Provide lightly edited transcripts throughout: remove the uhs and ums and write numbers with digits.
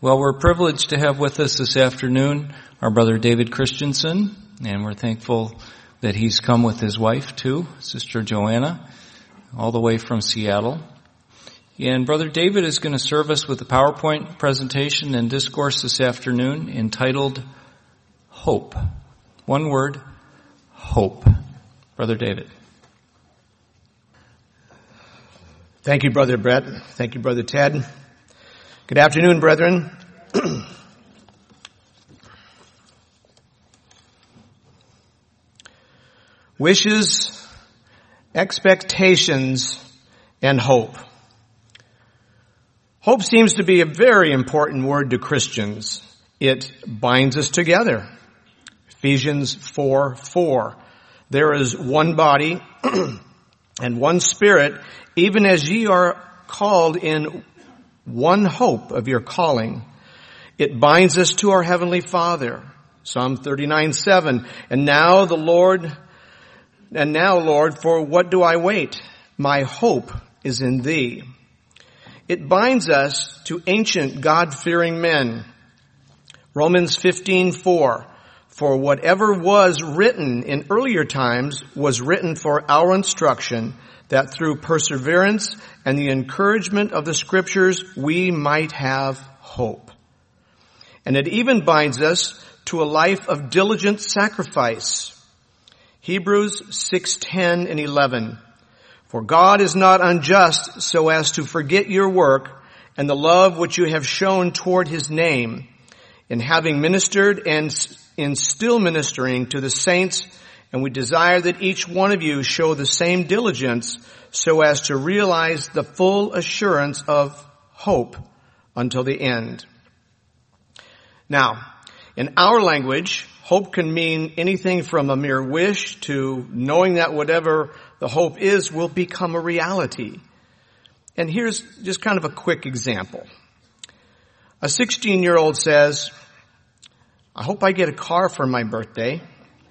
Well, we're privileged to have with us this afternoon our brother David Christensen, and we're thankful that he's come with his wife too, Sister Joanna, all the way from Seattle. And Brother David is going to serve us with a PowerPoint presentation and discourse this afternoon entitled Hope. One word, hope. Brother David. Thank you, Brother Brett. Thank you, Brother Ted. Good afternoon, brethren. Wishes, expectations, and hope. Hope seems to be a very important word to Christians. It binds us together. Ephesians 4:4. There is one body and one Spirit, even as ye are called in one hope of your calling. It binds us to our Heavenly Father. Psalm 39:7. And now, Lord, for what do I wait? My hope is in thee. It binds us to ancient God-fearing men. Romans 15:4. For whatever was written in earlier times was written for our instruction, that through perseverance and the encouragement of the Scriptures we might have hope. And it even binds us to a life of diligent sacrifice. Hebrews 6:10 and 11. For God is not unjust so as to forget your work and the love which you have shown toward his name, in having ministered and in still ministering to the saints, and we desire that each one of you show the same diligence so as to realize the full assurance of hope until the end. Now, in our language, hope can mean anything from a mere wish to knowing that whatever the hope is will become a reality. And here's just kind of a quick example. A 16-year-old says, I hope I get a car for my birthday.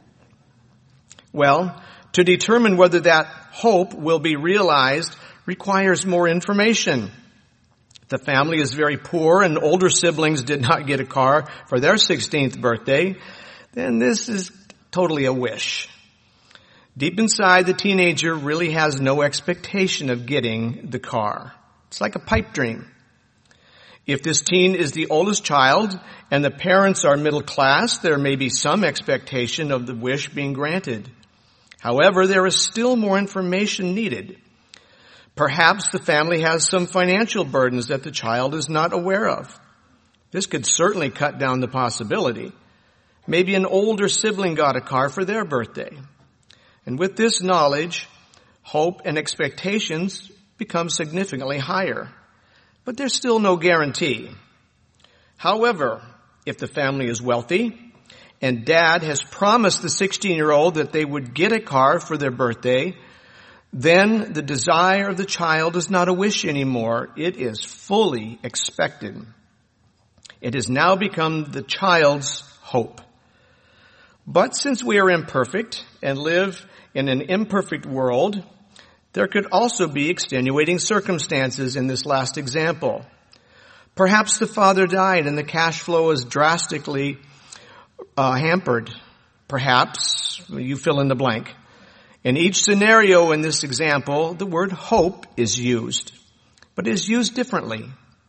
Well, to determine whether that hope will be realized requires more information. The family is very poor and older siblings did not get a car for their 16th birthday. Then this is totally a wish. Deep inside, the teenager really has no expectation of getting the car. It's like a pipe dream. If this teen is the oldest child and the parents are middle class, there may be some expectation of the wish being granted. However, there is still more information needed. Perhaps the family has some financial burdens that the child is not aware of. This could certainly cut down the possibility. Maybe an older sibling got a car for their birthday. And with this knowledge, hope and expectations become significantly higher. But there's still no guarantee. However, if the family is wealthy and dad has promised the 16-year-old that they would get a car for their birthday, then the desire of the child is not a wish anymore. It is fully expected. It has now become the child's hope. But since we are imperfect and live in an imperfect world, there could also be extenuating circumstances in this last example. Perhaps the father died and the cash flow is drastically hampered. Perhaps, you fill in the blank. In each scenario in this example, the word hope is used, but is used differently.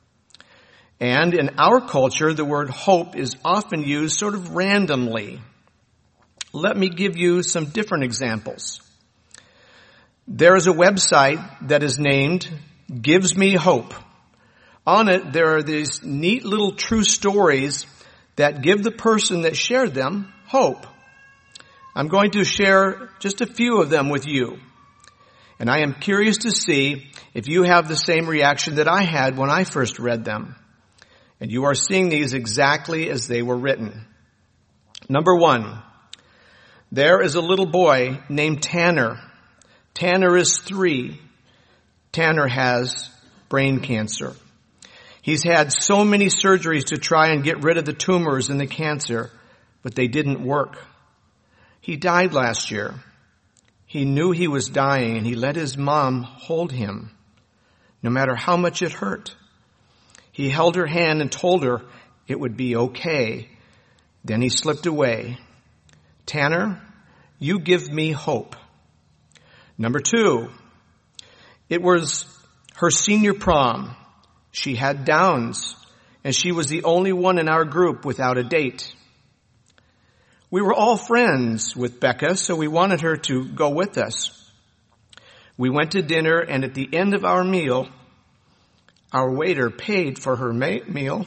And in our culture, the word hope is often used sort of randomly. Let me give you some different examples. There is a website that is named Gives Me Hope. On it, there are these neat little true stories that give the person that shared them hope. I'm going to share just a few of them with you. And I am curious to see if you have the same reaction that I had when I first read them. And you are seeing these exactly as they were written. Number 1. There is a little boy named Tanner. Tanner is 3. Tanner has brain cancer. He's had so many surgeries to try and get rid of the tumors and the cancer, but they didn't work. He died last year. He knew he was dying and he let his mom hold him, no matter how much it hurt. He held her hand and told her it would be okay. Then he slipped away. Tanner, you give me hope. Number 2, it was her senior prom. She had Downs, and she was the only one in our group without a date. We were all friends with Becca, so we wanted her to go with us. We went to dinner, and at the end of our meal, our waiter paid for her meal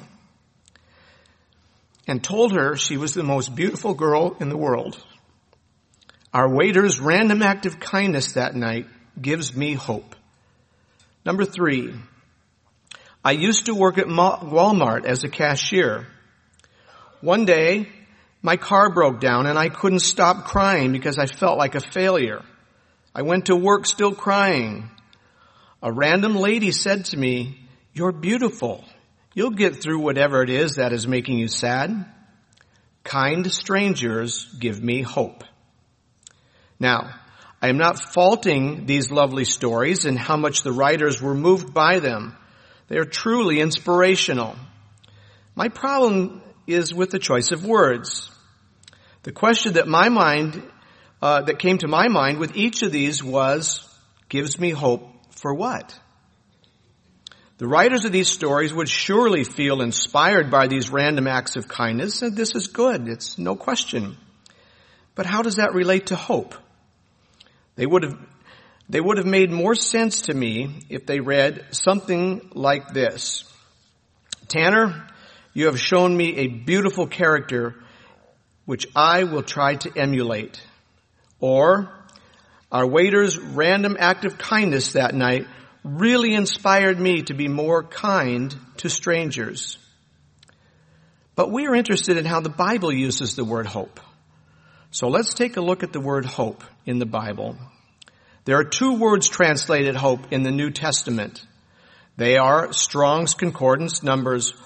and told her she was the most beautiful girl in the world. Our waiter's random act of kindness that night gives me hope. Number 3, I used to work at Walmart as a cashier. One day, my car broke down and I couldn't stop crying because I felt like a failure. I went to work still crying. A random lady said to me, "You're beautiful. You'll get through whatever it is that is making you sad." Kind strangers give me hope. Now, I am not faulting these lovely stories and how much the writers were moved by them. They are truly inspirational. My problem is with the choice of words. The question that came to my mind with each of these was, gives me hope for what? The writers of these stories would surely feel inspired by these random acts of kindness, and this is good. It's no question. But how does that relate to hope? They would have made more sense to me if they read something like this. Tanner, you have shown me a beautiful character which I will try to emulate. Or, our waiter's random act of kindness that night really inspired me to be more kind to strangers. But we are interested in how the Bible uses the word hope. So let's take a look at the word hope in the Bible. There are 2 words translated hope in the New Testament. They are Strong's Concordance numbers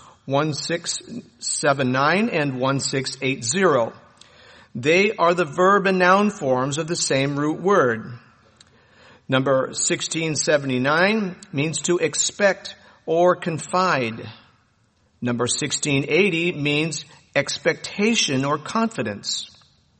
1679 and 1680. They are the verb and noun forms of the same root word. Number 1679 means to expect or confide. Number 1680 means expectation or confidence.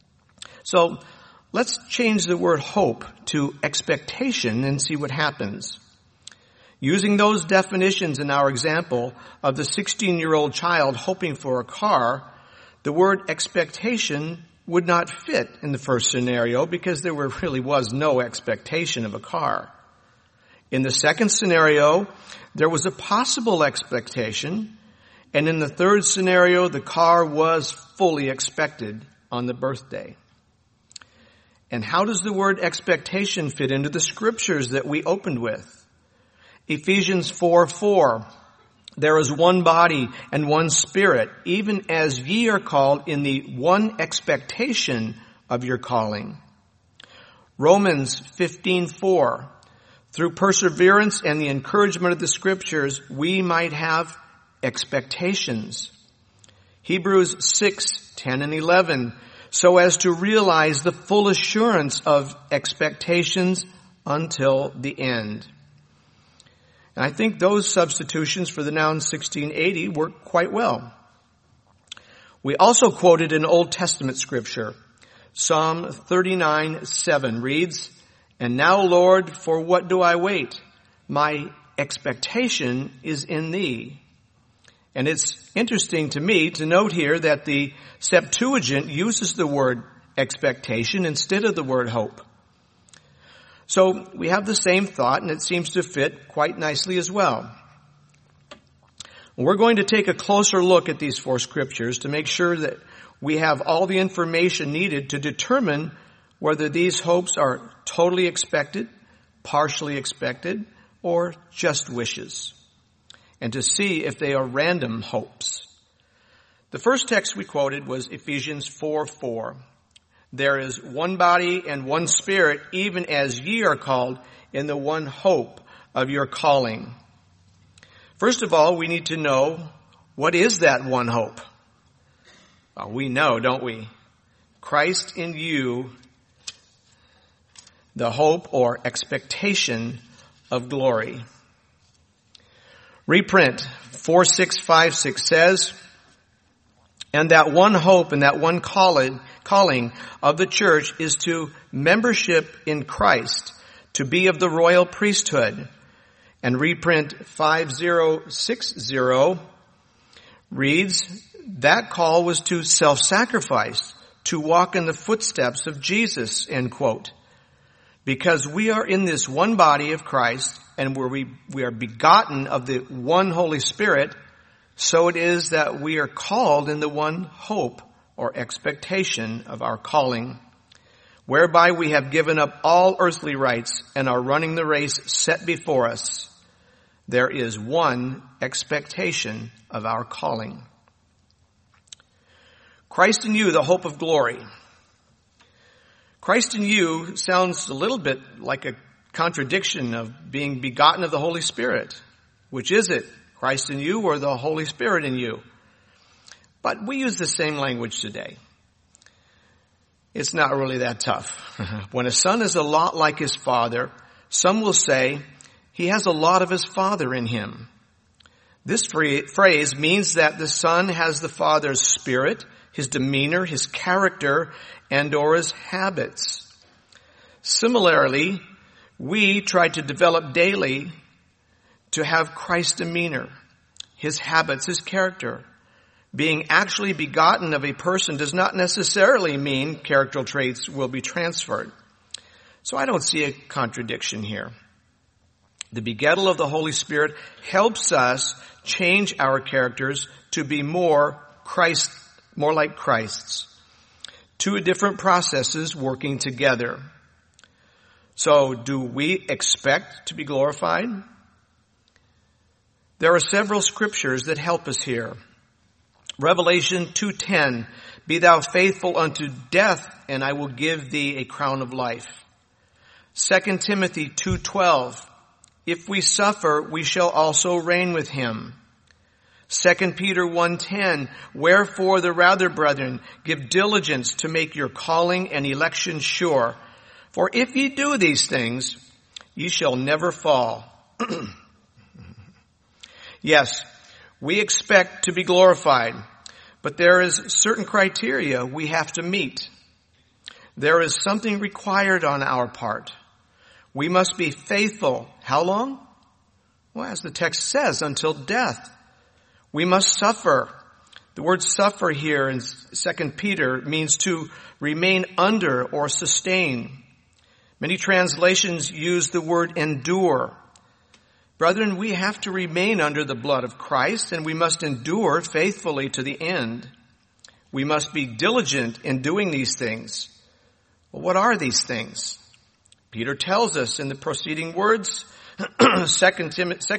So let's change the word hope to expectation and see what happens. Using those definitions in our example of the 16-year-old child hoping for a car, the word expectation would not fit in the first scenario because there really was no expectation of a car. In the second scenario, there was a possible expectation, and in the third scenario, the car was fully expected on the birthday. And how does the word expectation fit into the scriptures that we opened with? Ephesians 4:4. There is one body and one spirit, even as ye are called in the one expectation of your calling. Romans 15:4. Through perseverance and the encouragement of the scriptures, we might have expectations. Hebrews 6:10 and 11. So as to realize the full assurance of expectations until the end. And I think those substitutions for the noun 1680 work quite well. We also quoted an Old Testament scripture. Psalm 39:7 reads, "And now, Lord, for what do I wait? My expectation is in thee." And it's interesting to me to note here that the Septuagint uses the word expectation instead of the word hope. So we have the same thought, and it seems to fit quite nicely as well. We're going to take a closer look at these 4 scriptures to make sure that we have all the information needed to determine whether these hopes are totally expected, partially expected, or just wishes, and to see if they are random hopes. The first text we quoted was Ephesians 4:4. There is one body and one spirit, even as ye are called in the one hope of your calling. First of all, we need to know, what is that one hope? Well, we know, don't we? Christ in you, the hope or expectation of glory. Reprint 4656 says, and that one hope and that one calling of the church is to membership in Christ, to be of the royal priesthood. And reprint 5060 reads, that call was to self-sacrifice, to walk in the footsteps of Jesus, end quote. Because we are in this one body of Christ, and we are begotten of the one Holy Spirit, so it is that we are called in the one hope or expectation of our calling, whereby we have given up all earthly rights and are running the race set before us. There is one expectation of our calling. Christ in you, the hope of glory. Christ in you sounds a little bit like a contradiction of being begotten of the Holy Spirit. Which is it? Christ in you or the Holy Spirit in you? But we use the same language today. It's not really that tough. When a son is a lot like his father, some will say he has a lot of his father in him. This phrase means that the son has the father's spirit, his demeanor, his character, and or his habits. Similarly, we try to develop daily to have Christ's demeanor, his habits, his character. Being actually begotten of a person does not necessarily mean character traits will be transferred. So I don't see a contradiction here. The begettal of the Holy Spirit helps us change our characters to be more like Christ's. Two different processes working together. So do we expect to be glorified? There are several scriptures that help us here. Revelation 2:10, be thou faithful unto death, and I will give thee a crown of life. 2 Timothy 2:12, if we suffer, we shall also reign with him. 2 Peter 1:10, wherefore the rather, brethren, give diligence to make your calling and election sure. For if ye do these things, ye shall never fall. Yes, we expect to be glorified, but there is certain criteria we have to meet. There is something required on our part. We must be faithful. How long? Well, as the text says, until death. We must suffer. The word suffer here in 2 Peter means to remain under or sustain. Many translations use the word endure. Brethren, we have to remain under the blood of Christ, and we must endure faithfully to the end. We must be diligent in doing these things. Well, what are these things? Peter tells us in the preceding words, 2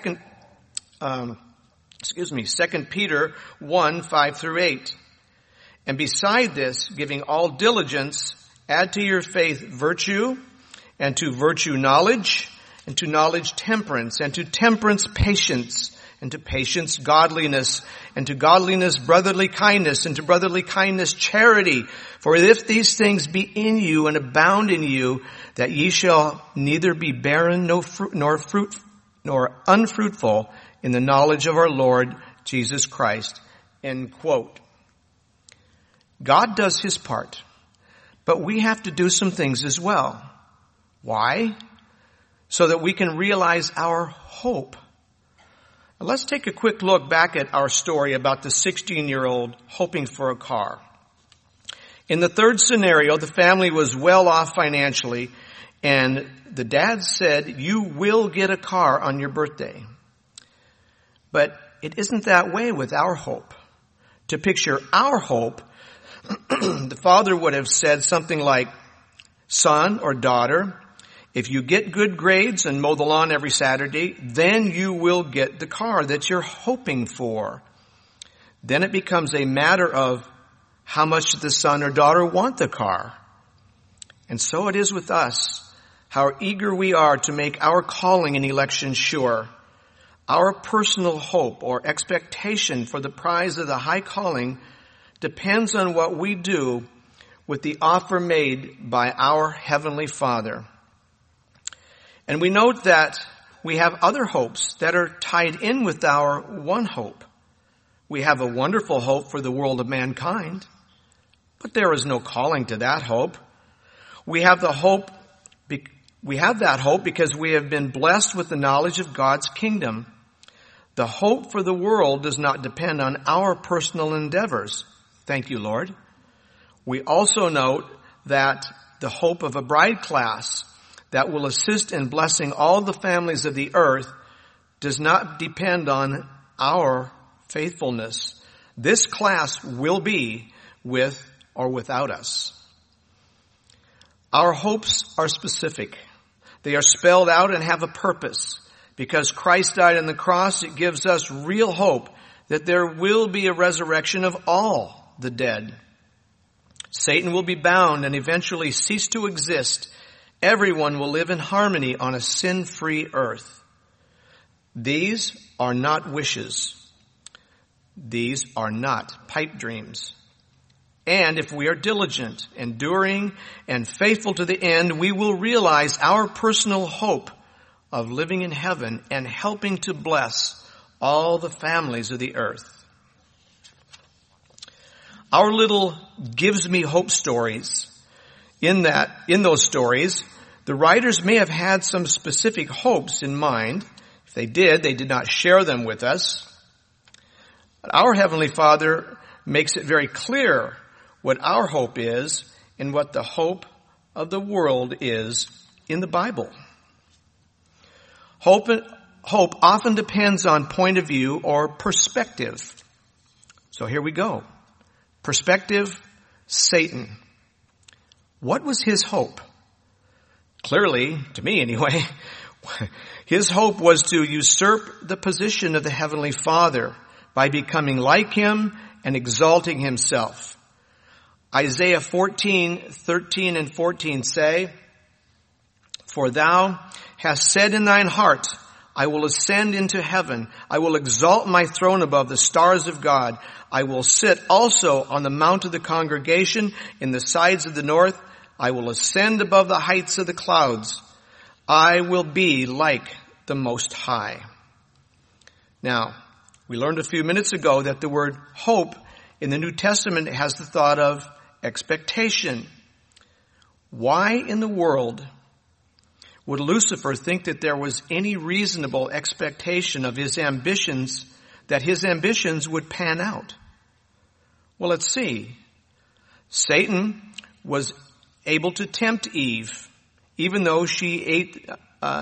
Peter 1:5-8. And beside this, giving all diligence, add to your faith virtue, and to virtue knowledge, and to knowledge temperance, and to temperance patience, and to patience godliness, and to godliness brotherly kindness, and to brotherly kindness charity. For if these things be in you and abound in you, that ye shall neither be barren nor unfruitful in the knowledge of our Lord Jesus Christ. End quote. God does his part, but we have to do some things as well. Why? So that we can realize our hope. Now let's take a quick look back at our story about the 16-year-old hoping for a car. In the third scenario, the family was well off financially, and the dad said, you will get a car on your birthday. But it isn't that way with our hope. To picture our hope, the father would have said something like, son or daughter, if you get good grades and mow the lawn every Saturday, then you will get the car that you're hoping for. Then it becomes a matter of how much the son or daughter want the car. And so it is with us, how eager we are to make our calling and election sure. Our personal hope or expectation for the prize of the high calling depends on what we do with the offer made by our Heavenly Father. And we note that we have other hopes that are tied in with our one hope. We have a wonderful hope for the world of mankind, but there is no calling to that hope. We have that hope because we have been blessed with the knowledge of God's kingdom. The hope for the world does not depend on our personal endeavors. Thank you, Lord. We also note that the hope of a bride class that will assist in blessing all the families of the earth does not depend on our faithfulness. This class will be with or without us. Our hopes are specific. They are spelled out and have a purpose. Because Christ died on the cross, it gives us real hope that there will be a resurrection of all the dead. Satan will be bound and eventually cease to exist. Everyone will live in harmony on a sin-free earth. These are not wishes. These are not pipe dreams. And if we are diligent, enduring, and faithful to the end, we will realize our personal hope of living in heaven and helping to bless all the families of the earth. Our little gives me hope stories. In those stories, the writers may have had some specific hopes in mind. If they did not share them with us. But our Heavenly Father makes it very clear what our hope is and what the hope of the world is in the Bible. Hope often depends on point of view or perspective. So here we go. Perspective, Satan. What was his hope? Clearly, to me anyway, his hope was to usurp the position of the Heavenly Father by becoming like him and exalting himself. Isaiah 14:13 and 14 say, "For thou hast said in thine heart, I will ascend into heaven. I will exalt my throne above the stars of God. I will sit also on the mount of the congregation in the sides of the north. I will ascend above the heights of the clouds. I will be like the Most High." Now, we learned a few minutes ago that the word hope in the New Testament has the thought of expectation. Why in the world would Lucifer think that there was any reasonable expectation of his ambitions, that his ambitions would pan out? Well, let's see. Satan was able to tempt Eve, even though she ate,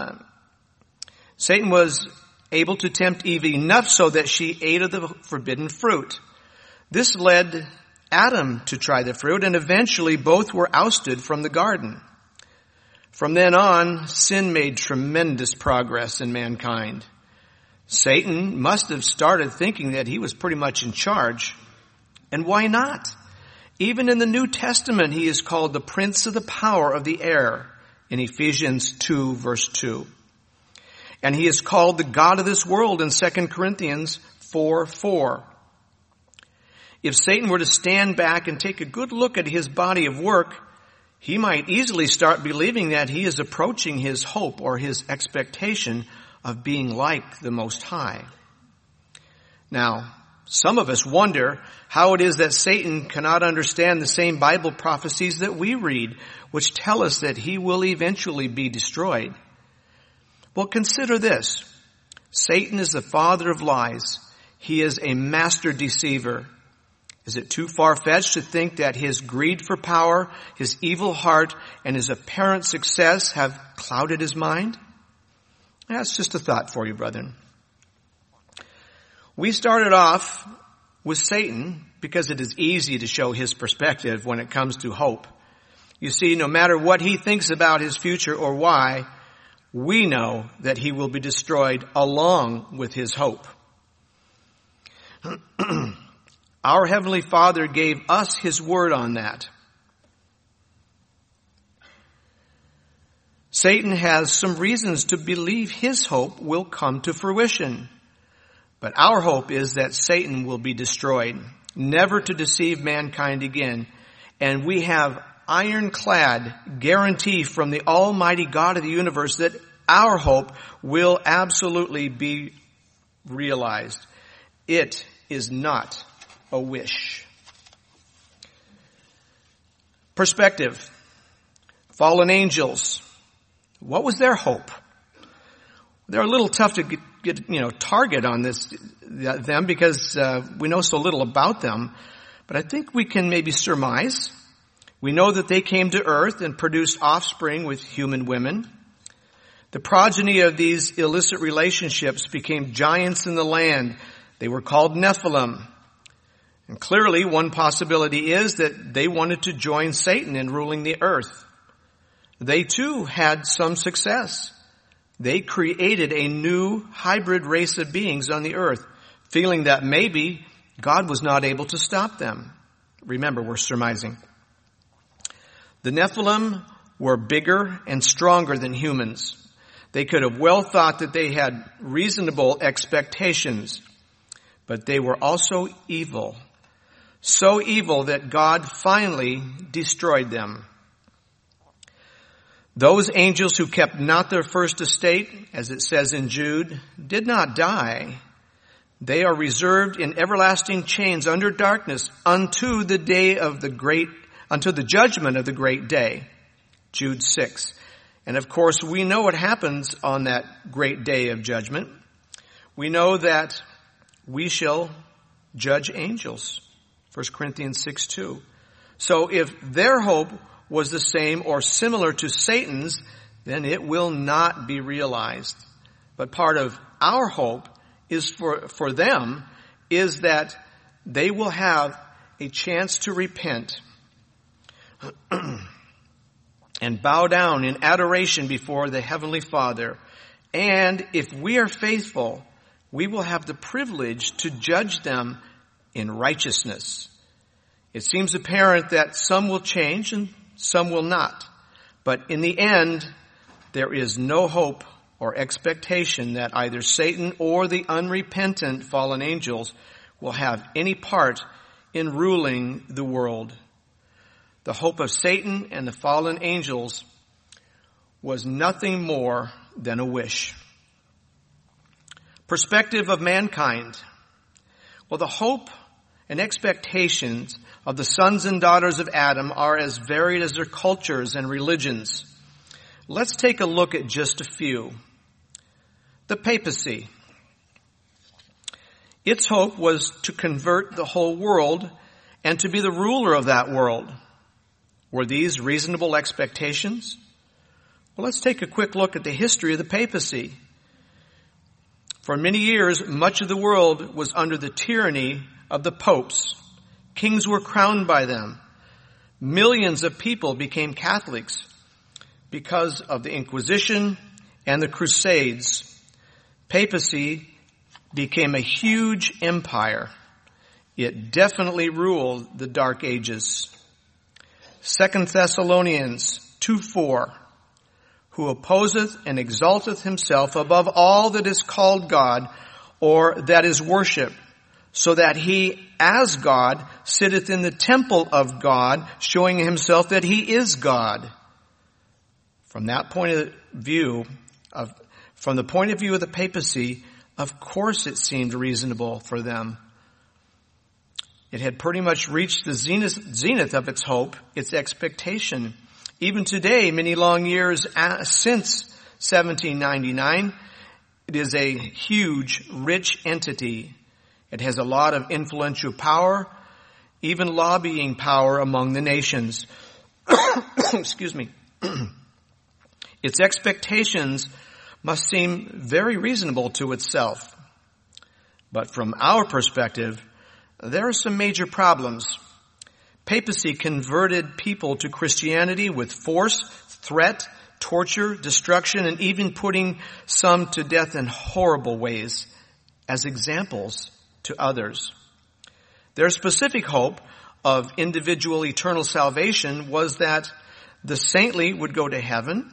Satan was able to tempt Eve enough so that she ate of the forbidden fruit. This led Adam to try the fruit, and eventually both were ousted from the garden. From then on, sin made tremendous progress in mankind. Satan must have started thinking that he was pretty much in charge. And why not? Even in the New Testament, he is called the prince of the power of the air in Ephesians 2, verse 2. And he is called the god of this world in 2 Corinthians 4:4. If Satan were to stand back and take a good look at his body of work, he might easily start believing that he is approaching his hope or his expectation of being like the Most High. Now, some of us wonder how it is that Satan cannot understand the same Bible prophecies that we read, which tell us that he will eventually be destroyed. Well, consider this. Satan is the father of lies. He is a master deceiver. Is it too far-fetched to think that his greed for power, his evil heart, and his apparent success have clouded his mind? That's just a thought for you, brethren. We started off with Satan because it is easy to show his perspective when it comes to hope. You see, no matter what he thinks about his future or why, we know that he will be destroyed along with his hope. Our Heavenly Father gave us his word on that. Satan has some reasons to believe his hope will come to fruition. But our hope is that Satan will be destroyed, never to deceive mankind again. And we have ironclad guarantee from the Almighty God of the universe that our hope will absolutely be realized. It is not a wish. Perspective. Fallen angels. What was their hope? They're a little tough to get target on them because we know so little about them. But I think we can maybe surmise. We know that they came to earth and produced offspring with human women. The progeny of these illicit relationships became giants in the land. They were called Nephilim. And clearly one possibility is that they wanted to join Satan in ruling the earth. They too had some success. They created a new hybrid race of beings on the earth, feeling that maybe God was not able to stop them. Remember, we're surmising. The Nephilim were bigger and stronger than humans. They could have well thought that they had reasonable expectations, but they were also evil. So evil that God finally destroyed them. Those angels who kept not their first estate, as it says in Jude, did not die. They are reserved in everlasting chains under darkness unto the judgment of the great day. Jude 6. And of course, we know what happens on that great day of judgment. We know that we shall judge angels. 1 Corinthians 6:2. So if their hope was the same or similar to Satan's, then it will not be realized. But part of our hope is for them is that they will have a chance to repent and bow down in adoration before the Heavenly Father. And if we are faithful, we will have the privilege to judge them in righteousness. It seems apparent that some will change and some will not. But in the end, there is no hope or expectation that either Satan or the unrepentant fallen angels will have any part in ruling the world. The hope of Satan and the fallen angels was nothing more than a wish. Perspective of mankind. Well, the hope and expectations of the sons and daughters of Adam are as varied as their cultures and religions. Let's take a look at just a few. The papacy. Its hope was to convert the whole world and to be the ruler of that world. Were these reasonable expectations? Well, let's take a quick look at the history of the papacy. For many years, much of the world was under the tyranny of the popes. Kings were crowned by them. Millions of people became Catholics because of the Inquisition and the Crusades. Papacy became a huge empire. It definitely ruled the Dark Ages. 2 Thessalonians 2:4, who opposeth and exalteth himself above all that is called God or that is worshipped, so that he, as God, sitteth in the temple of God, showing himself that he is God. From that point of view, from the point of view of the papacy, of course it seemed reasonable for them. It had pretty much reached the zenith of its hope, its expectation. Even today, many long years since 1799, it is a huge, rich entity. It has a lot of influential power, even lobbying power among the nations. Excuse me. Its expectations must seem very reasonable to itself. But from our perspective, there are some major problems. Papacy converted people to Christianity with force, threat, torture, destruction, and even putting some to death in horrible ways as examples to others. Their specific hope of individual eternal salvation was that the saintly would go to heaven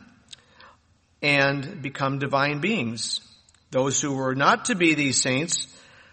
and become divine beings. Those who were not to be these saints,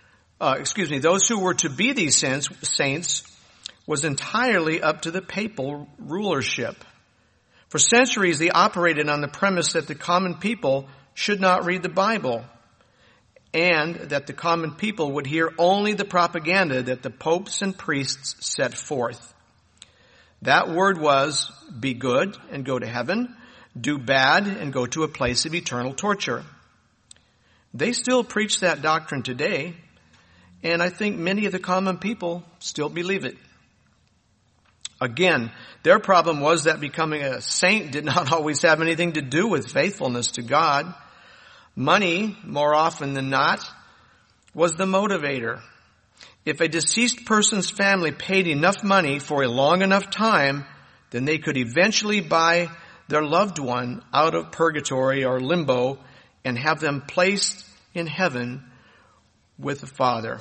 those who were to be these saints was entirely up to the papal rulership. For centuries, they operated on the premise that the common people should not read the Bible, and that the common people would hear only the propaganda that the popes and priests set forth. That word was, be good and go to heaven, do bad and go to a place of eternal torture. They still preach that doctrine today, and I think many of the common people still believe it. Again, their problem was that becoming a saint did not always have anything to do with faithfulness to God. Money, more often than not, was the motivator. If a deceased person's family paid enough money for a long enough time, then they could eventually buy their loved one out of purgatory or limbo and have them placed in heaven with the Father.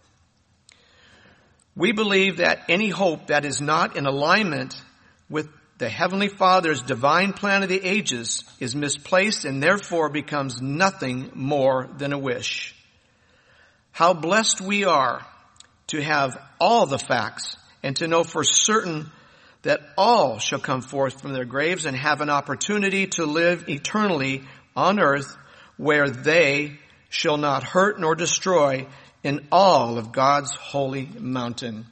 We believe that any hope that is not in alignment with the Heavenly Father's divine plan of the ages is misplaced and therefore becomes nothing more than a wish. How blessed we are to have all the facts and to know for certain that all shall come forth from their graves and have an opportunity to live eternally on earth where they shall not hurt nor destroy in all of God's holy mountain.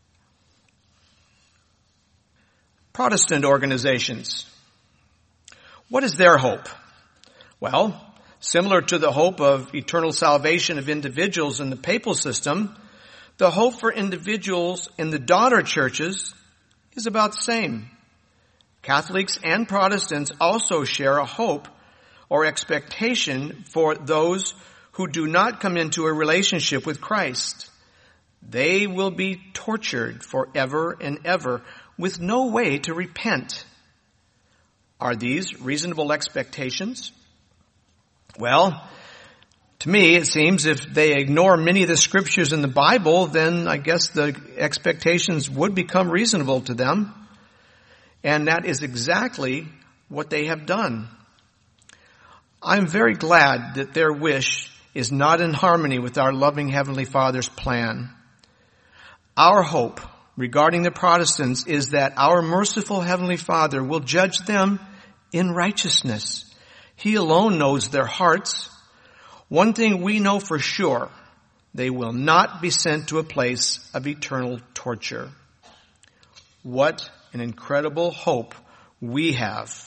Protestant organizations. What is their hope? Well, similar to the hope of eternal salvation of individuals in the papal system, the hope for individuals in the daughter churches is about the same. Catholics and Protestants also share a hope or expectation for those who do not come into a relationship with Christ. They will be tortured forever and ever with no way to repent. Are these reasonable expectations? Well, to me it seems if they ignore many of the scriptures in the Bible, then I guess the expectations would become reasonable to them. And that is exactly what they have done. I'm very glad that their wish is not in harmony with our loving Heavenly Father's plan. Our hope regarding the Protestants is that our merciful Heavenly Father will judge them in righteousness. He alone knows their hearts. One thing we know for sure, they will not be sent to a place of eternal torture. What an incredible hope we have.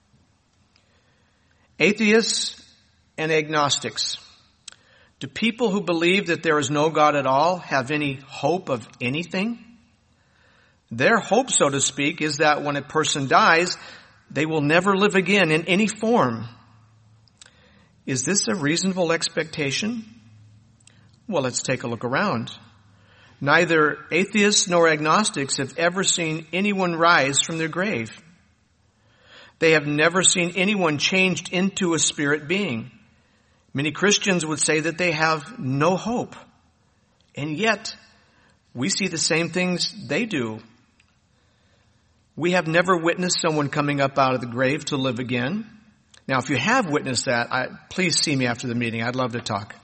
Atheists and agnostics. Do people who believe that there is no God at all have any hope of anything? Their hope, so to speak, is that when a person dies, they will never live again in any form. Is this a reasonable expectation? Well, let's take a look around. Neither atheists nor agnostics have ever seen anyone rise from their grave. They have never seen anyone changed into a spirit being. Many Christians would say that they have no hope. And yet, we see the same things they do. We have never witnessed someone coming up out of the grave to live again. Now, if you have witnessed that, please see me after the meeting. I'd love to talk.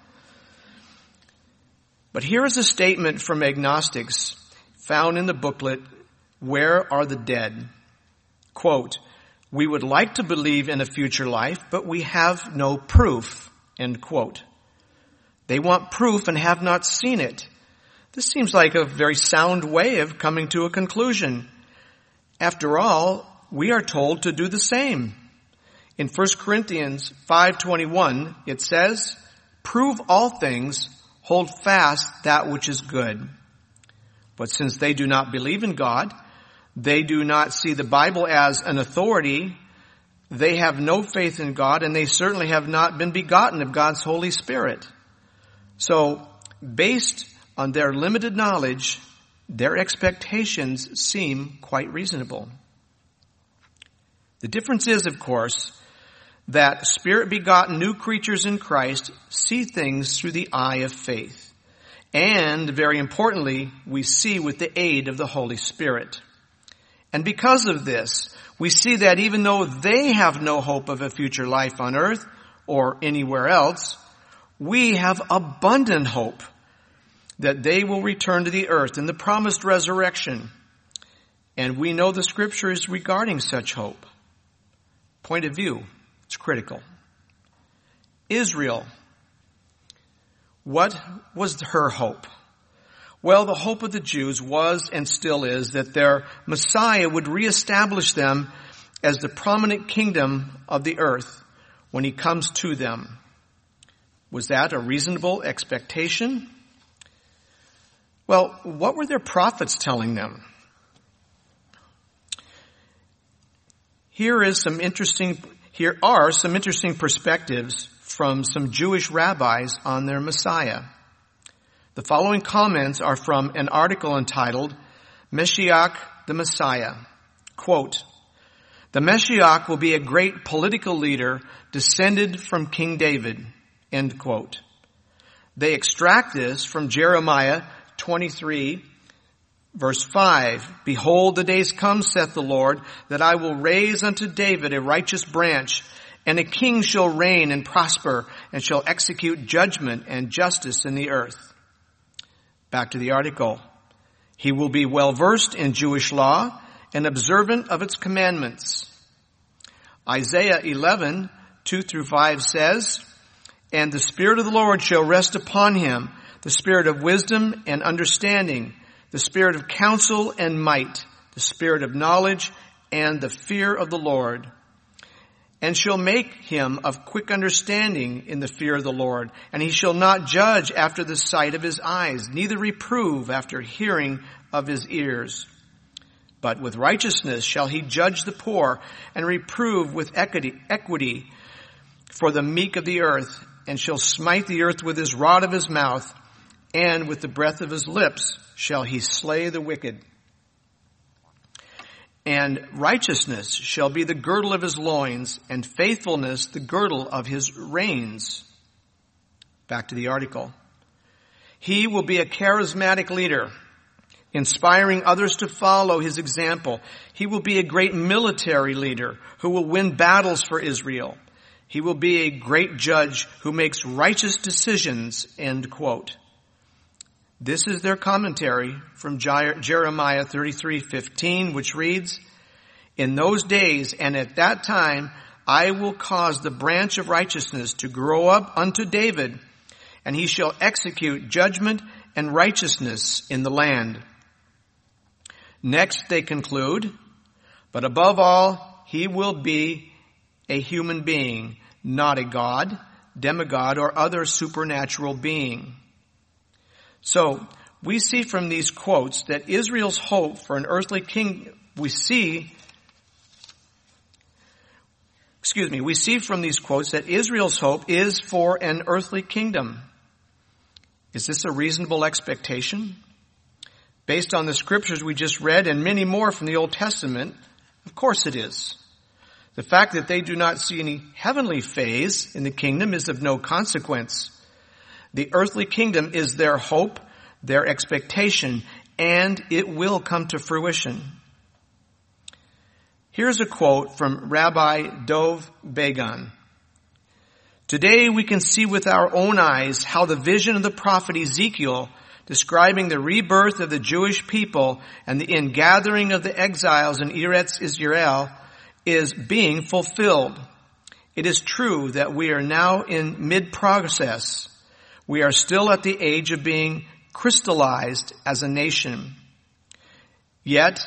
But here is a statement from agnostics found in the booklet, Where Are the Dead? Quote, "We would like to believe in a future life, but we have no proof." End quote. They want proof and have not seen it. This seems like a very sound way of coming to a conclusion. After all, we are told to do the same. In 1 Corinthians 5:21, it says, "Prove all things, hold fast that which is good." But since they do not believe in God, they do not see the Bible as an authority, they have no faith in God, and they certainly have not been begotten of God's Holy Spirit. So, based on their limited knowledge, their expectations seem quite reasonable. The difference is, of course, that Spirit-begotten new creatures in Christ see things through the eye of faith. And, very importantly, we see with the aid of the Holy Spirit. And because of this, we see that even though they have no hope of a future life on earth or anywhere else, we have abundant hope that they will return to the earth in the promised resurrection. And we know the scriptures regarding such hope. point of view. It's critical. Israel. What was her hope? Well, the hope of the Jews was and still is that their Messiah would reestablish them as the prominent kingdom of the earth when he comes to them. Was that a reasonable expectation? Well, what were their prophets telling them? Here are some interesting perspectives from some Jewish rabbis on their Messiah. The following comments are from an article entitled, Mashiach the Messiah. Quote, "The Mashiach will be a great political leader descended from King David." End quote. They extract this from Jeremiah 23, verse 5. "Behold, the days come, saith the Lord, that I will raise unto David a righteous branch, and a king shall reign and prosper, and shall execute judgment and justice in the earth." Back to the article. "He will be well versed in Jewish law and observant of its commandments." Isaiah 11, 2 through 5 says, "And the Spirit of the Lord shall rest upon him, the Spirit of wisdom and understanding, the Spirit of counsel and might, the Spirit of knowledge and the fear of the Lord. And shall make him of quick understanding in the fear of the Lord. And he shall not judge after the sight of his eyes, neither reprove after hearing of his ears. But with righteousness shall he judge the poor, and reprove with equity for the meek of the earth, and shall smite the earth with his rod of his mouth, and with the breath of his lips shall he slay the wicked. And righteousness shall be the girdle of his loins, and faithfulness the girdle of his reins." Back to the article. "He will be a charismatic leader, inspiring others to follow his example. He will be a great military leader who will win battles for Israel. He will be a great judge who makes righteous decisions." End quote. This is their commentary from Jeremiah 33:15, which reads, "In those days and at that time I will cause the branch of righteousness to grow up unto David, and he shall execute judgment and righteousness in the land." Next they conclude, "But above all, he will be a human being, not a god, demigod, or other supernatural being." So, we see from these quotes that Israel's hope for an earthly king, we see from these quotes that Israel's hope is for an earthly kingdom. Is this a reasonable expectation? Based on the scriptures we just read and many more from the Old Testament, of course it is. The fact that they do not see any heavenly phase in the kingdom is of no consequence. The earthly kingdom is their hope, their expectation, and it will come to fruition. Here's a quote from Rabbi Dov Began. "Today we can see with our own eyes how the vision of the prophet Ezekiel, describing the rebirth of the Jewish people and the ingathering of the exiles in Eretz Israel, is being fulfilled. It is true that we are now in mid-process. We are still at the age of being crystallized as a nation. Yet,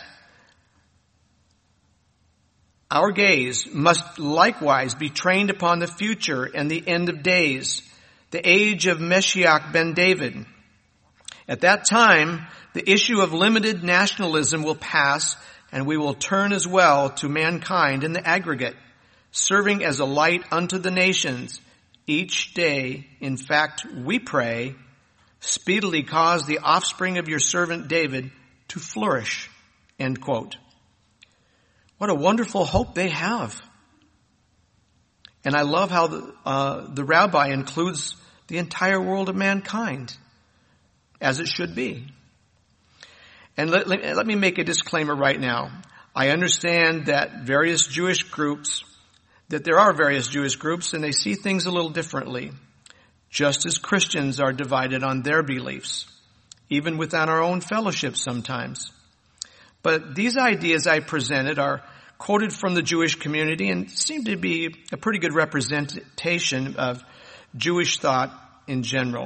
our gaze must likewise be trained upon the future and the end of days, the age of Mashiach ben David. At that time, the issue of limited nationalism will pass, and we will turn as well to mankind in the aggregate, serving as a light unto the nations. Each day, in fact, we pray, speedily cause the offspring of your servant David to flourish." End quote. What a wonderful hope they have. And I love how the rabbi includes the entire world of mankind, as it should be. And let me make a disclaimer right now. I understand that there are various Jewish groups, and they see things a little differently, just as Christians are divided on their beliefs, even within our own fellowship sometimes. But these ideas I presented are quoted from the Jewish community and seemed to be a pretty good representation of Jewish thought in general.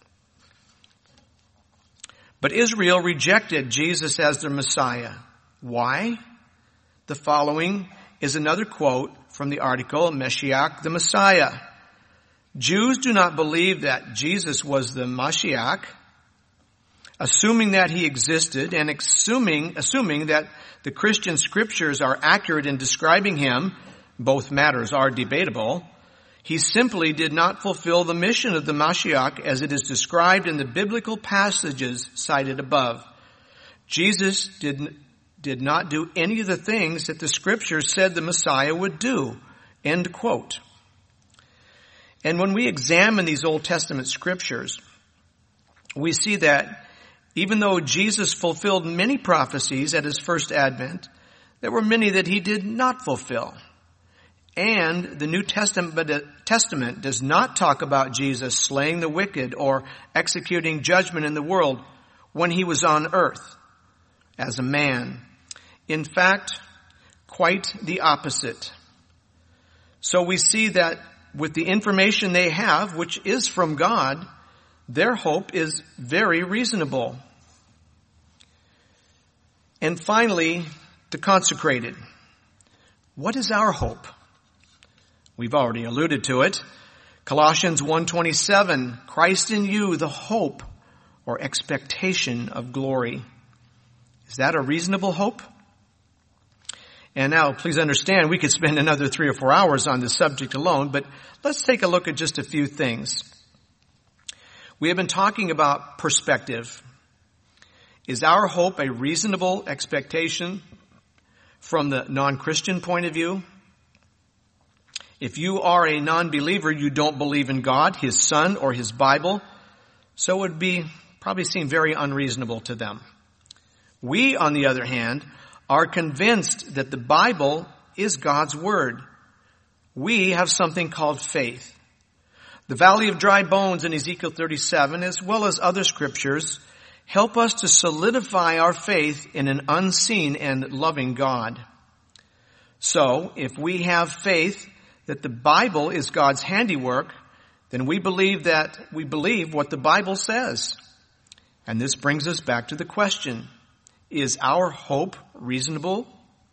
But Israel rejected Jesus as their Messiah. Why? The following is another quote from the article, Mashiach the Messiah. Jews do not believe that Jesus was the Mashiach, assuming that he existed and assuming that the Christian scriptures are accurate in describing him. Both matters are debatable. He simply did not fulfill the mission of the Mashiach as it is described in the biblical passages cited above. Jesus did not do any of the things that the scriptures said the Messiah would do. End quote. And when we examine these Old Testament scriptures, we see that even though Jesus fulfilled many prophecies at his first advent, there were many that he did not fulfill. And the New Testament does not talk about Jesus slaying the wicked or executing judgment in the world when he was on earth as a man. In fact, quite the opposite. So we see that with the information they have, which is from God, their hope is very reasonable. And finally, the consecrated. What is our hope? We've already alluded to it. Colossians 1:27, Christ in you, the hope or expectation of glory. Is that a reasonable hope? And now, please understand, we could spend another 3 or 4 hours on this subject alone, but let's take a look at just a few things. We have been talking about perspective. Is our hope a reasonable expectation from the non-Christian point of view? If you are a non-believer, you don't believe in God, his Son, or his Bible, so it would probably seem very unreasonable to them. We, on the other hand, are convinced that the Bible is God's Word. We have something called faith. The valley of dry bones in Ezekiel 37, as well as other scriptures, help us to solidify our faith in an unseen and loving God. So, if we have faith that the Bible is God's handiwork, then we believe what the Bible says. And this brings us back to the question, is our hope reasonable?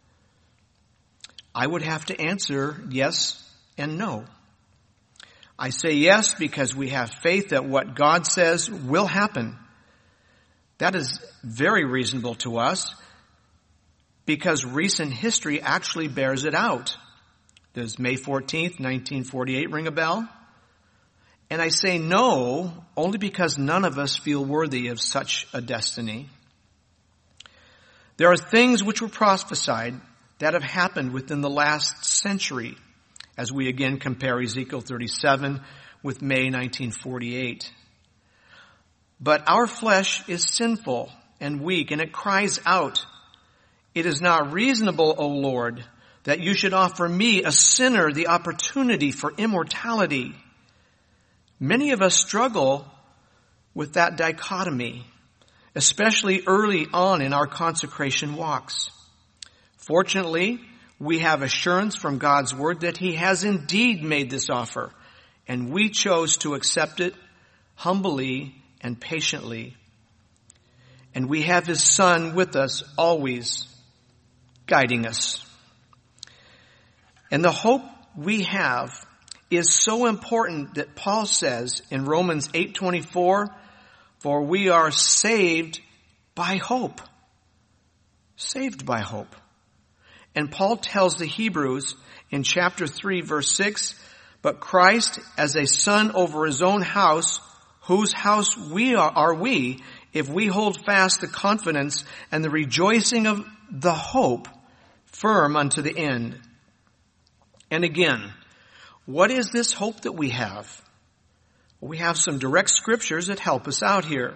I would have to answer yes and no. I say yes because we have faith that what God says will happen. That is very reasonable to us because recent history actually bears it out. Does May 14th, 1948 ring a bell? And I say no only because none of us feel worthy of such a destiny. There are things which were prophesied that have happened within the last century as we again compare Ezekiel 37 with May 1948. But our flesh is sinful and weak, and it cries out, "It is not reasonable, O Lord, that you should offer me, a sinner, the opportunity for immortality." Many of us struggle with that dichotomy, especially early on in our consecration walks. Fortunately, we have assurance from God's Word that He has indeed made this offer, and we chose to accept it humbly and patiently. And we have His Son with us always, guiding us. And the hope we have is so important that Paul says in Romans 8:24, "For we are saved by hope." Saved by hope. And Paul tells the Hebrews in chapter 3, verse 6, "But Christ as a son over his own house, whose house we are we, if we hold fast the confidence and the rejoicing of the hope firm unto the end." And again, what is this hope that we have? Well, we have some direct scriptures that help us out here.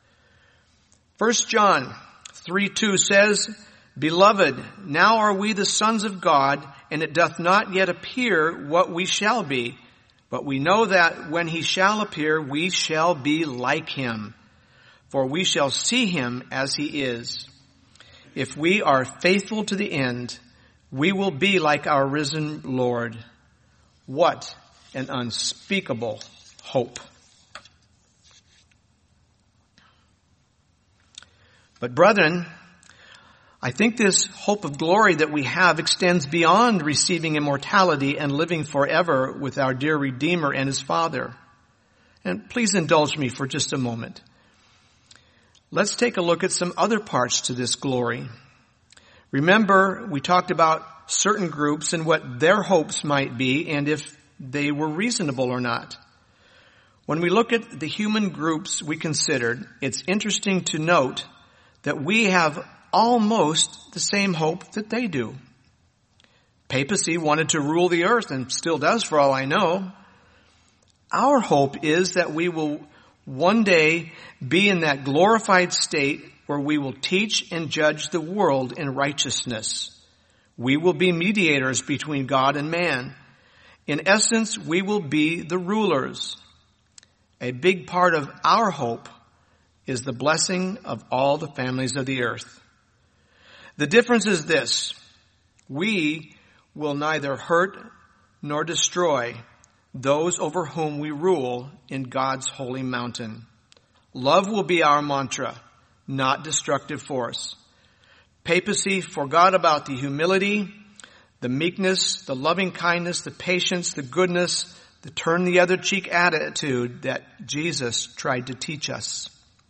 1 John 3:2 says, "Beloved, now are we the sons of God, and it doth not yet appear what we shall be. But we know that when he shall appear, we shall be like him. For we shall see him as he is. If we are faithful to the end, We will be like our risen Lord. What an unspeakable hope. But brethren, I think this hope of glory that we have extends beyond receiving immortality and living forever with our dear Redeemer and His Father. And please indulge me for just a moment. Let's take a look at some other parts to this glory. Remember, we talked about certain groups and what their hopes might be and if they were reasonable or not. When we look at the human groups we considered, it's interesting to note that we have almost the same hope that they do. Papacy wanted to rule the earth and still does for all I know. Our hope is that we will one day be in that glorified state where we will teach and judge the world in righteousness. We will be mediators between God and man. In essence, we will be the rulers. A big part of our hope is the blessing of all the families of the earth. The difference is this: we will neither hurt nor destroy those over whom we rule in God's holy mountain. Love will be our mantra, not destructive force. Papacy forgot about the humility, the meekness, the loving kindness, the patience, the goodness, the turn the other cheek attitude that Jesus tried to teach us.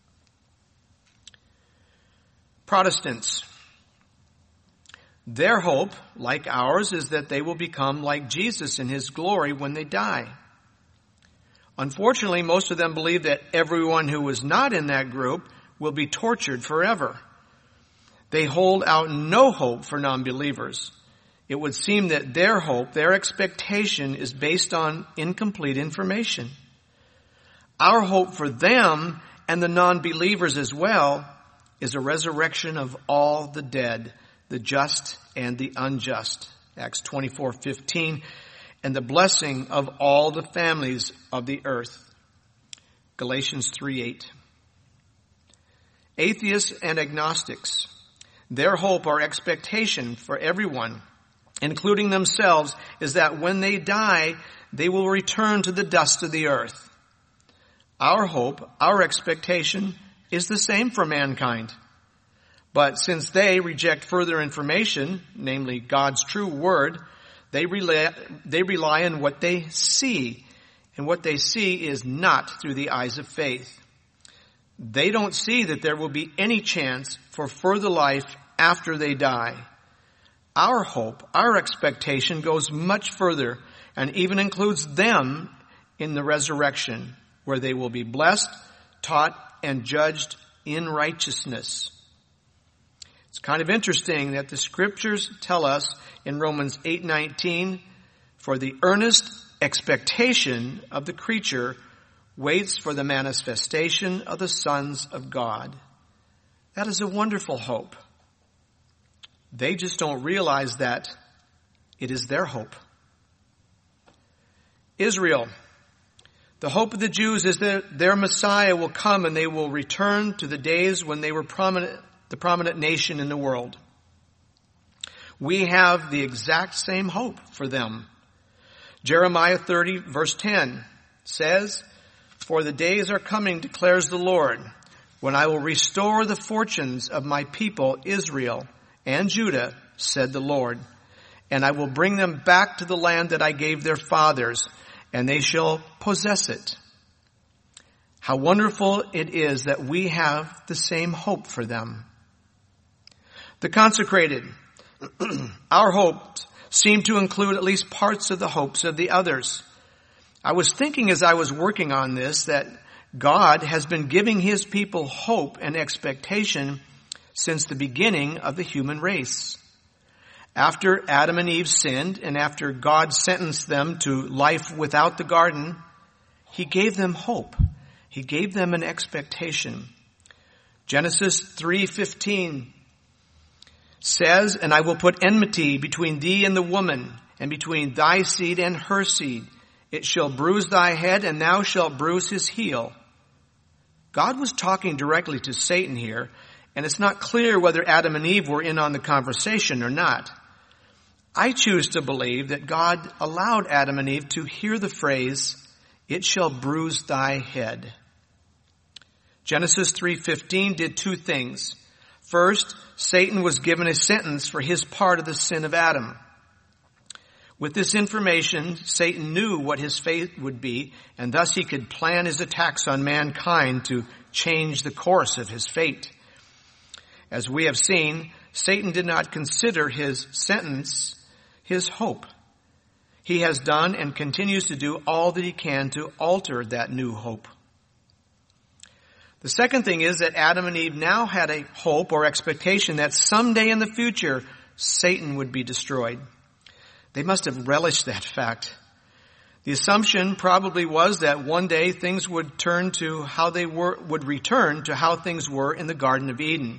Protestants, their hope, like ours, is that they will become like Jesus in His glory when they die. Unfortunately, most of them believe that everyone who is not in that group will be tortured forever. They hold out no hope for non-believers. It would seem that their hope, their expectation, is based on incomplete information. Our hope for them and the non-believers as well is a resurrection of all the dead, the just and the unjust. Acts 24:15, and the blessing of all the families of the earth. Galatians 3:8. Atheists and agnostics, their hope or expectation for everyone, including themselves, is that when they die, they will return to the dust of the earth. Our hope, our expectation, is the same for mankind. But since they reject further information, namely God's true word, they rely on what they see. And what they see is not through the eyes of faith. They don't see that there will be any chance for further life after they die. Our hope, our expectation goes much further and even includes them in the resurrection, where they will be blessed, taught, and judged in righteousness. It's kind of interesting that the scriptures tell us in Romans 8:19, for the earnest expectation of the creature waits for the manifestation of the sons of God. That is a wonderful hope. They just don't realize that it is their hope. Israel, the hope of the Jews is that their Messiah will come and they will return to the days when they were the prominent nation in the world. We have the exact same hope for them. Jeremiah 30 verse 10 says, for the days are coming, declares the Lord, when I will restore the fortunes of my people Israel and Judah, said the Lord, and I will bring them back to the land that I gave their fathers, and they shall possess it. How wonderful it is that we have the same hope for them. The consecrated, our hopes seem to include at least parts of the hopes of the others. I was thinking as I was working on this that God has been giving His people hope and expectation since the beginning of the human race. After Adam and Eve sinned and after God sentenced them to life without the garden, He gave them hope. He gave them an expectation. Genesis 3:15 says, and I will put enmity between thee and the woman, and between thy seed and her seed. It shall bruise thy head, and thou shalt bruise his heel. God was talking directly to Satan here, and it's not clear whether Adam and Eve were in on the conversation or not. I choose to believe that God allowed Adam and Eve to hear the phrase, "It shall bruise thy head." Genesis 3:15 did two things. First, Satan was given a sentence for his part of the sin of Adam. With this information, Satan knew what his fate would be, and thus he could plan his attacks on mankind to change the course of his fate. As we have seen, Satan did not consider his sentence his hope. He has done and continues to do all that he can to alter that new hope. The second thing is that Adam and Eve now had a hope or expectation that someday in the future, Satan would be destroyed. They must have relished that fact. The assumption probably was that one day things would return to how things were in the Garden of Eden.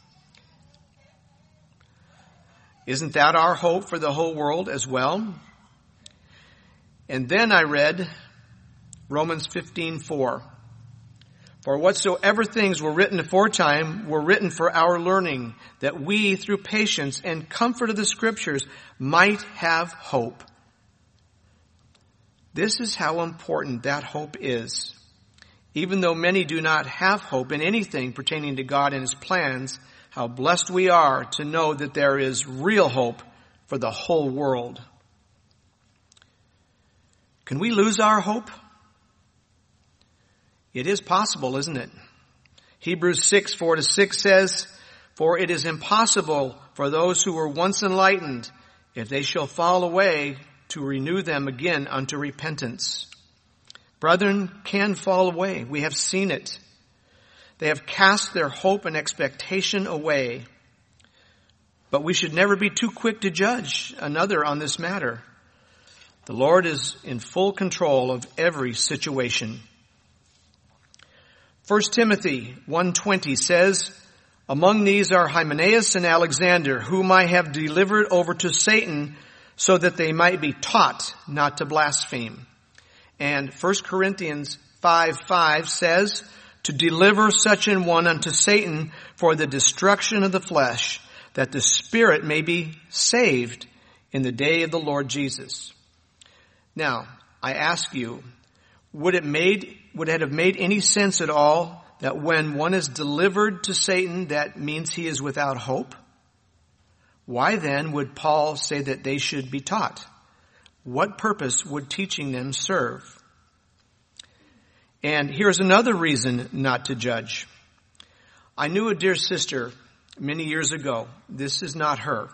Isn't that our hope for the whole world as well? And then I read Romans 15:4. For whatsoever things were written aforetime were written for our learning, that we, through patience and comfort of the Scriptures, might have hope. This is how important that hope is. Even though many do not have hope in anything pertaining to God and His plans, how blessed we are to know that there is real hope for the whole world. Can we lose our hope? It is possible, isn't it? Hebrews 6:4-6 says, "For it is impossible for those who were once enlightened, if they shall fall away, to renew them again unto repentance." Brethren can fall away. We have seen it. They have cast their hope and expectation away. But we should never be too quick to judge another on this matter. The Lord is in full control of every situation. 1 Timothy 1:20 says, "Among these are Hymenaeus and Alexander, whom I have delivered over to Satan, so that they might be taught not to blaspheme." And 1 Corinthians 5:5 says, "To deliver such an one unto Satan for the destruction of the flesh, that the spirit may be saved in the day of the Lord Jesus." Now, I ask you, would it have made any sense at all that when one is delivered to Satan, that means he is without hope? Why then would Paul say that they should be taught? What purpose would teaching them serve? And here's another reason not to judge. I knew a dear sister many years ago. This is not her.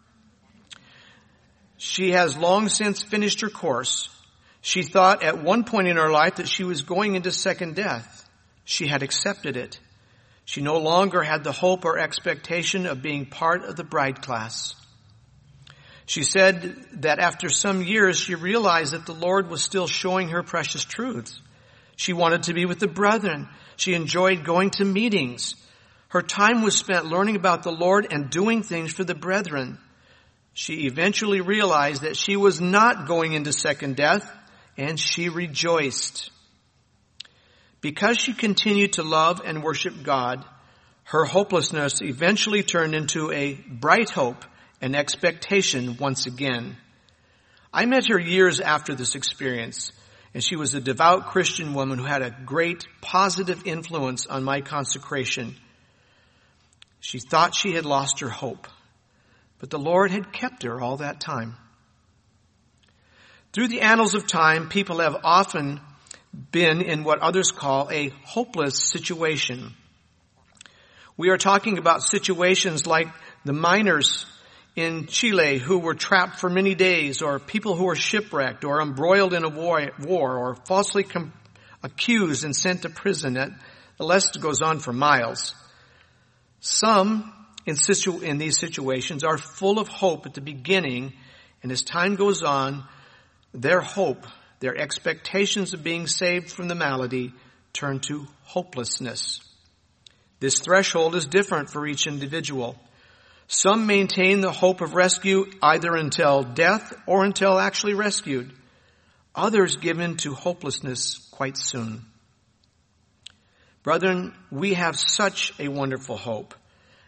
She has long since finished her course. She thought at one point in her life that she was going into second death. She had accepted it. She no longer had the hope or expectation of being part of the bride class. She said that after some years she realized that the Lord was still showing her precious truths. She wanted to be with the brethren. She enjoyed going to meetings. Her time was spent learning about the Lord and doing things for the brethren. She eventually realized that she was not going into second death, and she rejoiced. Because she continued to love and worship God, her hopelessness eventually turned into a bright hope and expectation once again. I met her years after this experience, and she was a devout Christian woman who had a great positive influence on my consecration. She thought she had lost her hope, but the Lord had kept her all that time. Through the annals of time, people have often been in what others call a hopeless situation. We are talking about situations like the miners in Chile who were trapped for many days, or people who were shipwrecked or embroiled in a war or falsely accused and sent to prison. The list goes on for miles. Some in these situations are full of hope at the beginning, and as time goes on, their hope, their expectations of being saved from the malady turn to hopelessness. This threshold is different for each individual. Some maintain the hope of rescue either until death or until actually rescued. Others give in to hopelessness quite soon. Brethren, we have such a wonderful hope.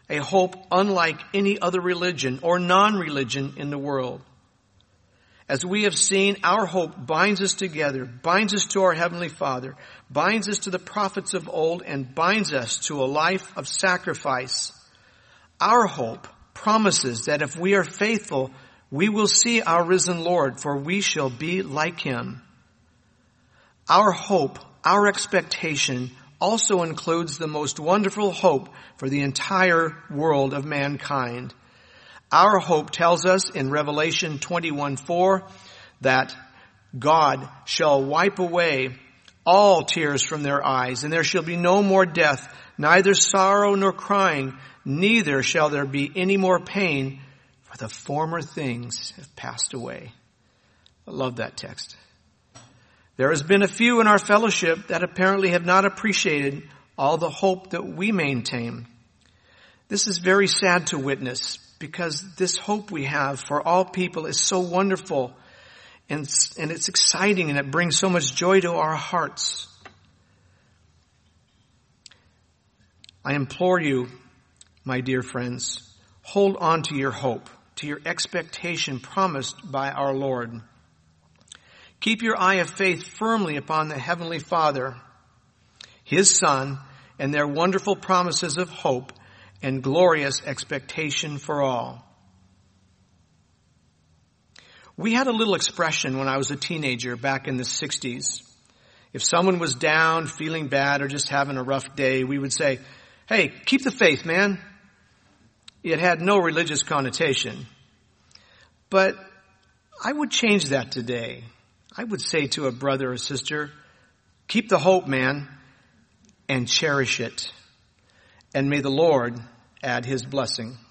a hope unlike any other religion or non-religion in the world. As we have seen, our hope binds us together, binds us to our Heavenly Father, binds us to the prophets of old, and binds us to a life of sacrifice. Our hope promises that if we are faithful, we will see our risen Lord, for we shall be like Him. Our hope, our expectation, also includes the most wonderful hope for the entire world of mankind. Our hope tells us in Revelation 21:4 that God shall wipe away all tears from their eyes, and there shall be no more death, neither sorrow nor crying, neither shall there be any more pain, for the former things have passed away. I love that text. There has been a few in our fellowship that apparently have not appreciated all the hope that we maintain. This is very sad to witness, because this hope we have for all people is so wonderful, and it's exciting, and it brings so much joy to our hearts. I implore you, my dear friends, hold on to your hope, to your expectation promised by our Lord. Keep your eye of faith firmly upon the Heavenly Father, His Son, and their wonderful promises of hope and glorious expectation for all. We had a little expression when I was a teenager back in the 60s. If someone was down, feeling bad, or just having a rough day, we would say, "Hey, keep the faith, man." It had no religious connotation. But I would change that today. I would say to a brother or sister, "Keep the hope, man, and cherish it. And may the Lord add His blessing."